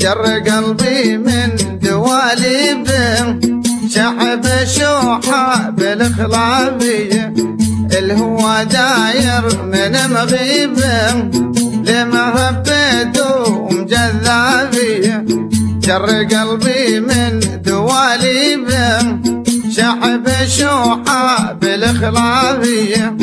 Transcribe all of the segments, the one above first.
جر قلبي من دواليبه، شحب شوحه بالخلابيه، الهوى داير من مغيبه، لمهبته ومجذابيه. جر قلبي من دواليبه، شحب شوحه بالخلابيه.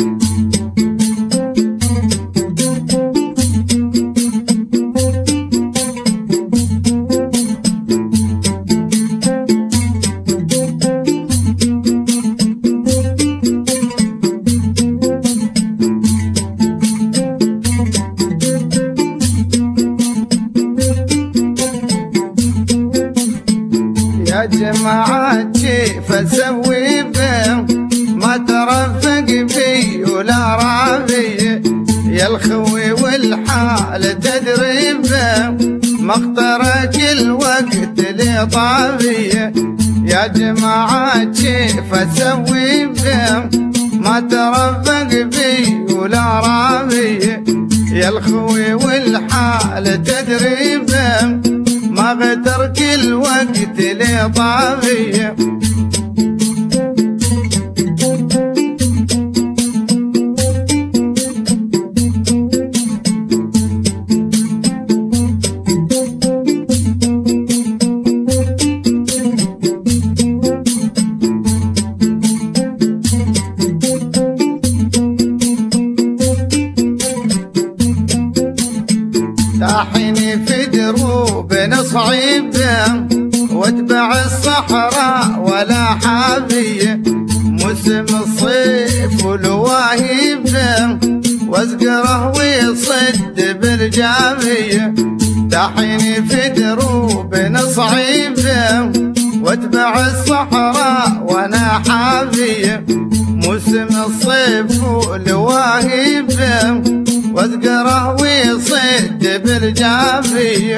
يا جماعة كيف اسوي به، ما ترفق بي ولا رابي، يا الخوي والحال تدري به، مخترك الوقت لي طابي. يا جماعة كيف اسوي به، ما ترفق بي ولا رابي، يا الخوي والحال تدري به، ما غدرك الوقت لي طاغية. طاحني في دروب صعيبه، واتبع الصحراء ولا حابيه، موسم الصيف والواهيبه، وازقره ويصد بالجابيه. طاحني في دروب صعيبه، واتبع الصحراء وانا حابيه، موسم الصيف والواهيبه، وازقره ويصد بالجابيه.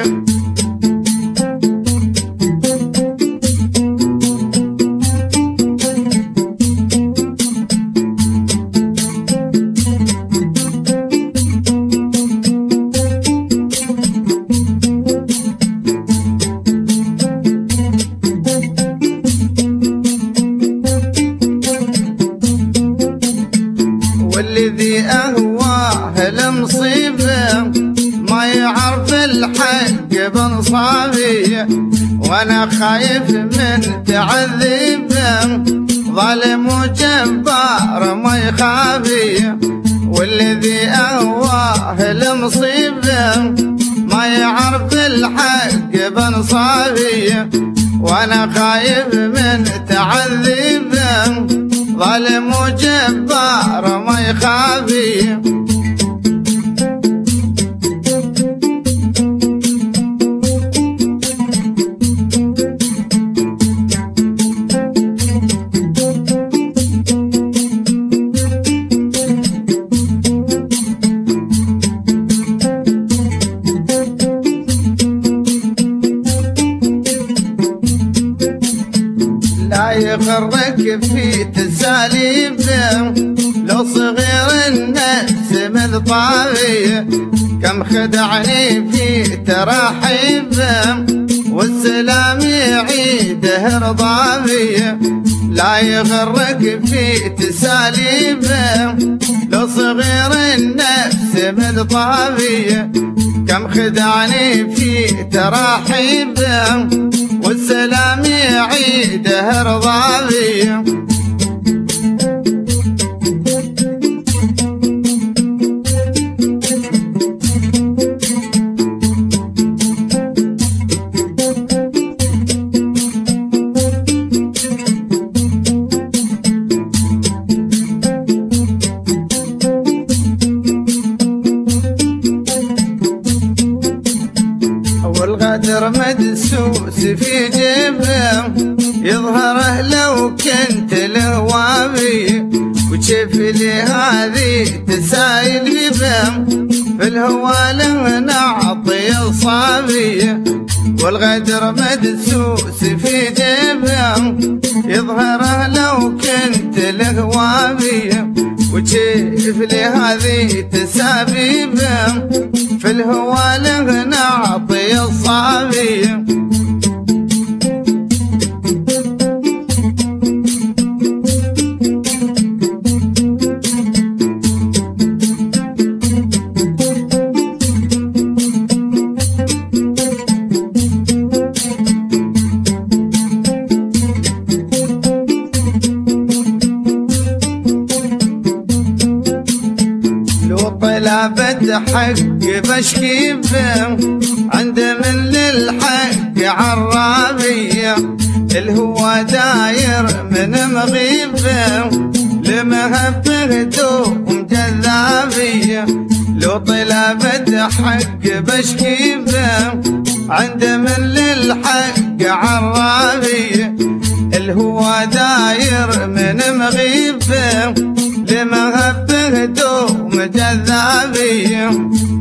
والذي أهواه المصيبة، ما يعرف الحق بنصابيه، وانا خايف من تعذيبه، ظالم وجبار ما يخافيه. والذي أهواه المصيبة، ما يعرف الحق بنصابيه، وانا خايف من تعذيبه، ظالم وجبار ما يخافيه. لا يغرك في تساليبه، لو صغير النفس من طاغيه، كم خدعني في تراحيبه، والسلام يعيده رضابيه. لا يغرك في تساليبه، لو صغير النفس من طاغيه، كم خدعني في تراحيبه، والسلام يعيده رضابيه. والغدر مدسوس في جيبه، يظهره لو كنت له وابي، وشوف لي هذه تسايل بيبه، في الهوى له نعطي الصابيه. والغدر مدسوس في جيبه، يظهره لو كنت له وابي، وكيف لي هذه تسابيبه في الهوى له نعطي الصابي. طلبت حق بشكي به عند من للحق عرابية، الهوى داير من مغيبه لمهبه دوم جذابية. لو طلبت حق بشكي به عند من للحق عرابية، الهوى داير من مغيبه لمهبه دوم جذابية.